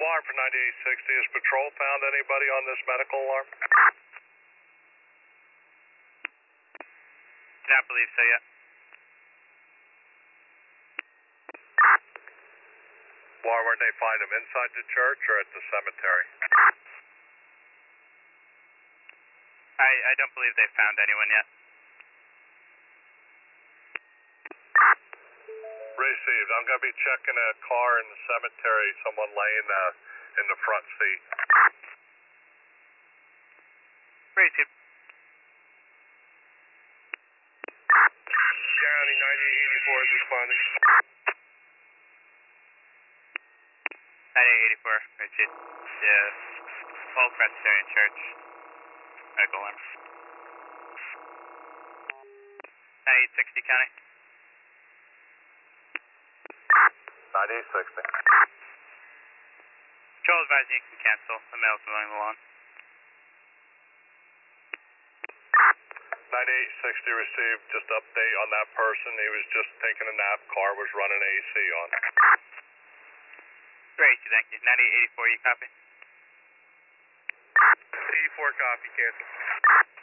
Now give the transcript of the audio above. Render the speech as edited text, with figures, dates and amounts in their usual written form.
alarm for 9860. Has patrol found anybody on this medical alarm? Do not believe so yet. Why weren't they find him inside the church or at the cemetery? I don't believe they found anyone yet. Received. I'm going to be checking a car in the cemetery, someone laying in the front seat. Received. County 9884 is responding. 9884, received. The Old Presbyterian Church. Medical alarm. 9860 County. 9860. Patrol advising you can cancel. The male's mowing the lawn. 9860 received. Just update on that person. He was just taking a nap. Car was running AC on. Great, thank you. 9884, you copy? 84 copy, cancel.